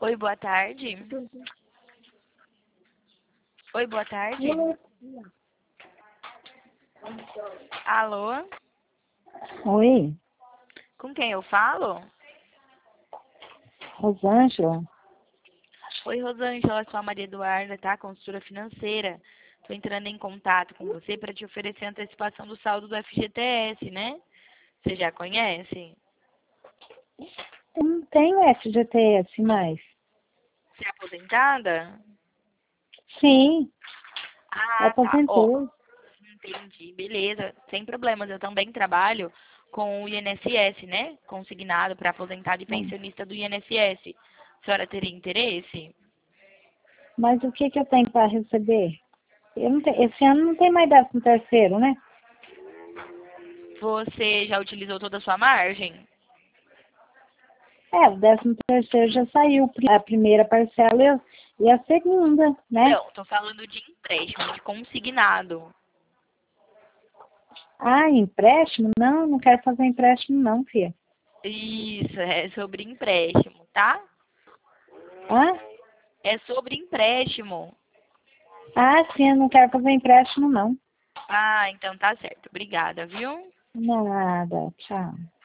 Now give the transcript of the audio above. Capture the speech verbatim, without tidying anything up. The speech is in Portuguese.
Oi, boa tarde. Oi, boa tarde. Alô? Oi, Com quem eu falo? Rosângela. Oi, Rosângela, sou a Maria Eduarda, tá? Consultora financeira. Tô entrando em contato com você para te oferecer a antecipação do saldo do F G T S, né? Você já conhece? Eu não tenho F G T S mais. Você é aposentada? Sim, Ah, tá. Ó, aposentei. entendi. Beleza. Sem problemas. Eu também trabalho com o I N S S, né? Consignado para aposentado e Hum. pensionista do I N S S. A senhora teria interesse? Mas o que, que eu tenho para receber? Eu não tenho, esse ano não tem mais décimo terceiro, né? Você já utilizou toda a sua margem? É, o décimo terceiro já saiu, a primeira parcela e a e a segunda, né? Não, tô falando de empréstimo, de consignado. Ah, empréstimo? Não, não quero fazer empréstimo não, filha. Isso, é sobre empréstimo, tá? Ah? É sobre empréstimo. Ah, sim, eu não quero fazer empréstimo não. Ah, então tá certo. Obrigada, viu? Nada, tchau.